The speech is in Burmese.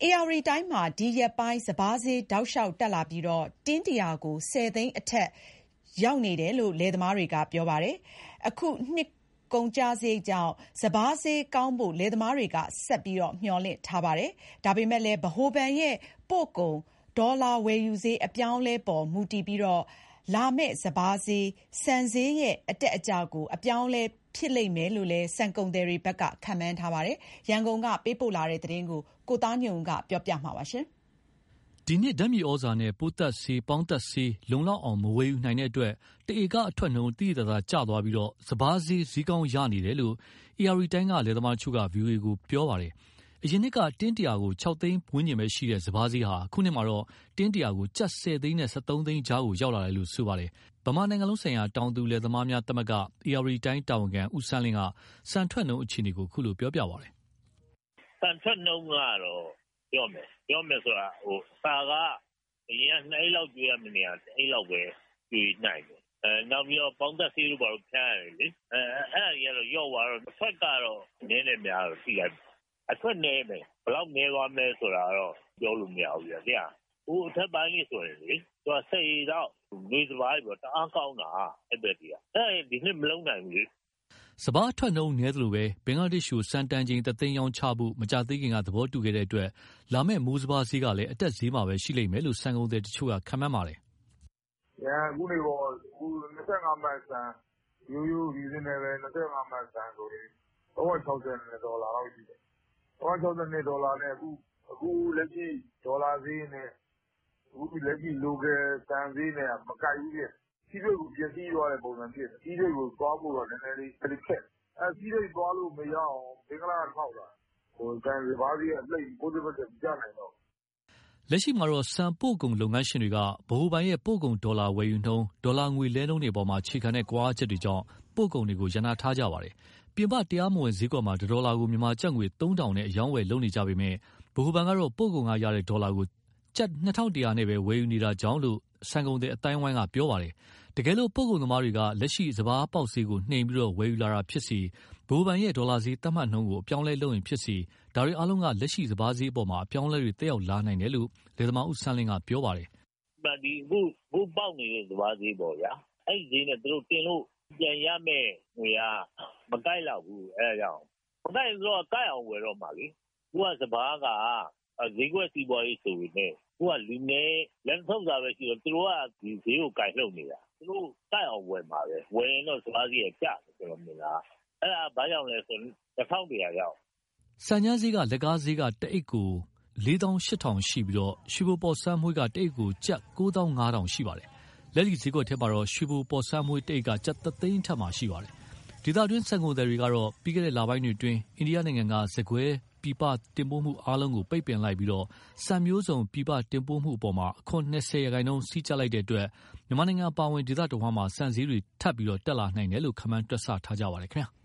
ဧရာဝတီတိုင်းမှာဒီရက်ပိုင်းစပါးဈေးတောက်လျှောက်တက်လာပြီးတင်း100ကို10 သိန်းအထက်ရောက်နေတယ်လို့လယ်သမားတွေကပြောပါတယ်။အခုနှစ်ကုန်ကျစရိတ်ကြောင့်စပါးဈေးကောင်းဖို့လယ်သမားတွေကဆက်ပြီးမျှော်လင့်ထားပါတယ်။ဒါပေမဲ့လည်းဗဟိုဘဏ်ရဲ့ပို့ကုန်ဒေါ်လာဝယ်ယူဈေးအပြောင်းအလဲပေါ်မူတည်ပြီးလာမယ့်စပါးဈေးဆန်ဈေးရဲ့အတက်အကျကိုအပြောင်းအလဲဖြစ်လိမ့်မယ်လို့လည်းဆန်ကုန်သည်တွေဘက်ကခန့်မှန်းထားပါတယ်။ရန်ကုန်ကပေးပို့လာတဲ့သတင်းကိုကိုသားညွန့်ဦးကပြောပြမှာပါ။ဒီနှစ်ဓာတ်မြေဩဇာနဲ့ပိုးသတ်ဆေးပေါင်းသတ်ဆေးလုံလောက်အောင်မဝယ်ယူနိုင်တဲ့အတွက်တဧကအထွက်နှုန်းတိတိကျကျသွားပြီးစပါးဈေးကောင်းရနေတယ်လို့ဧရာဝတီတိုင်းကလယ်သမားချုပ်က VOA ကိုပြောပါတယ်။အရင်နှစ်ကတင်း100ကို6 သိန်းဝန်းကျင်ပဲရှိတဲ့စပါးဈေးဟာအခုနှစ်မှာတော့တင်း100ကိုကျပ်10 သိန်းနဲ့13 သိန်းကြားကိုရောက်လာတယ်လို့ဆိုပါတယ်။ဗမာနိုင်ငံလုံးဆိုင်ရာတောင်သူလယ်သမားများသမဂ္ဂဧရာဝတီတိုင်းတာဝန်ခံဦးစန်းလင်းကစံထွက်နှုန်းအခြေအနေကိုခုလိုပြောပြပါတယ်။စံထွက်နှုန်းကတော့ပြောမယ်ဆိုတာစာကအရင်က2အိတ်လောက်ကျွေးရမယ့်နေရာ1အိတ်လောက်ပဲကျွေးနိုင်တယ်။နောက်ပြီးတော့ပေါင်းသက်ဆေးတို့ဘာလို့ဖြန်းရတယ်လေ။အဲ့ဒါကြီးကတော့ရော့သွားတော့အထွက်ကတော့နည်းနေများတော့ရှိလိုက်အထွက်နည်းမယ်ဘယ်လောက်နည်းသွားမလဲဆိုတာတော့ပြောလို့မရဘူးဗျာ။အထက်ပိုင်းကြီးဆိုရင်လေသူကစိတ်တော့နေစပါးပြီးတော့တအားကောင်းတာအဲ့ဘက်ကြီးဒီနှစ်မလုံးနိုင်ဘူးလေစပါးအထွက်နှုန်းနည်းသလိုပဲဘင်္ဂလားဒေ့ရှ်ကိုစံတန်ချိန်3 သိန်းရောင်းချဖို့မကြသေးခင်ကသဘောတူခဲ့တဲ့အတွက်လာမယ့်မိုးစပါးဈေးကလည်းအတက်ဈေးမှာပဲရှိလိမ့်မယ်လို့စံကုန်သည်တချို့ကခန့်မှန်းပါတယ်။အခုနေပေါ့အခု25မှတ်စံရိုးရိုးဒီစင်းနဲ့ပဲ25မှတ်စံဆိုရင်$360လောက်ရှိတယ်။$360နဲ့အခုလက်ရှိဒေါ်လာဈေးနဲ့အခုလက်ရှိ local စံဈေးနဲ့မကိုက်ဘူးပြ။စီးရိတ်ကိုပျက်စီးသွားတဲ့ပုံစံဖြစ်တယ်။စီးရိတ်ကိုသွားဖို့တော့နည်းနည်းလေးခက်။စီးရိတ်သွားလို့မရအောင်ဘင်္ဂလားထောက်တာ။စံစပါးဈေးကလှိမ့်60%မကျနိုင်တော့လက်ရှိမှာတော့စံပို့ကုန်လုပ်ငန်းရှင်တွေကဗဟိုဘဏ်ရဲ့ပို့ကုန်ဒေါ်လာဝယ်ယူနှုန်းဒေါ်လာငွေလဲနှုန်းတွေပေါ်မှာခြေခံတဲ့ကွာချက်တွေကြောင့်ပို့ကုန်တွေကိုရန်နာထားကြပါတယ်။ပြင်ပတရားမဝင်ဈေးကွက်မှာဒေါ်လာကိုမြန်မာကျပ်ငွေ3000နဲ့အယောင်းဝယ်လုပ်နေကြပေမဲ့ဗဟိုဘဏ်ကတော့ပို့ကုန်ကရတဲ့ဒေါ်လာကိုကျပ်2100နဲ့ပဲဝယ်ယူနေတာကြောင့်လို့စံကုန်တဲ့အတိုင်းဝိုင်းကပြောပါတယ်။တကယ်လို့ပို့ကုန်သမားတွေကလက်ရှိစပါးပေါက်ဈေးကိုနှိမ်ပြီးဝယ်ယူလာတာဖြစ်စီဗဟိုဘဏ်ရဲ့ဒေါ်လာဈေးသတ်မှတ်နှုန်းကိုအပြောင်းလဲလုပ်ရင်ဖြစ်စီဒါတွေအားလုံးကလက်ရှိစပါးဈေးအပေါ်မှာအပြောင်းလဲတွေတက်ရောက်လာနိုင်တယ်လို့လယ်သမားဦးစန်းလင်းကပြောပါတယ်။ဒီအခုပေါက်နေတဲ့စပါးဈေးပေါ့ဗျာ။အဲ့ဒီဈေးနဲ့သူတို့တင်လို့ပြန်ရမယ့်ငွေကမကိုက်တော့ဘူးအဲ့ဒါကြောင့်မကိုက်တော့ကိုက်အောင်ဝယ်တော့မှာလေ။သူကစပါးကဈေးကွက်စီးပွားရေးဆိုပေမဲ့သူကလူနေလက်ထုတ်တာပဲရှိတော့သူတို့ကဒီဈေးကိုကိုက်လှုပ်နေတာသူတို့ကိုက်အောင်ဝယ်မှာပဲဝယ်ရင်တော့စပါးဈေးကကျတယ်ဆိုတော့မြင်လားအဲ့ဒါဘာကြောင့်လဲဆို1100ရောက်စံညမ်းဈေးကလက်ကားဈေးကတအိတ်ကို4800ရှိပြီးရွှေဘိုပေါ်ဆန်းမွှေးကတအိတ်ကိုကျပ်9500ရှိပါတယ်လက်လီဈေးကွက်ထဲမှာတော့ရွှေဘိုပေါ်ဆန်းမွှေးတအိတ်ကကျပ်3သိန်းထက်မှရှိပါတယ်ဒေသတွင်းစံကုန်သည်တွေကတော့ပြီးခဲ့တဲ့လပိုင်းတွေအတွင်းအိန္ဒိယနိုင်ငံကစကွဲပြည်ပတင်ပို့မှုအားလုံးကိုပိတ်ပင်လိုက်ပြီးစံမျိုးစုံပြည်ပတင်ပို့မှုအပေါ်အခွန်20%စီးကျလိုက်တဲ့အတွက်မြန်မာနိုင်ငံအပါအဝင်ဒေသတဝန်းမှာစံစည်းတွေထပ်ပြီးတက်လာနိုင်တယ်လို့ခန့်မှန်းတွက်ဆထားကြပါတယ်ခင်ဗျာ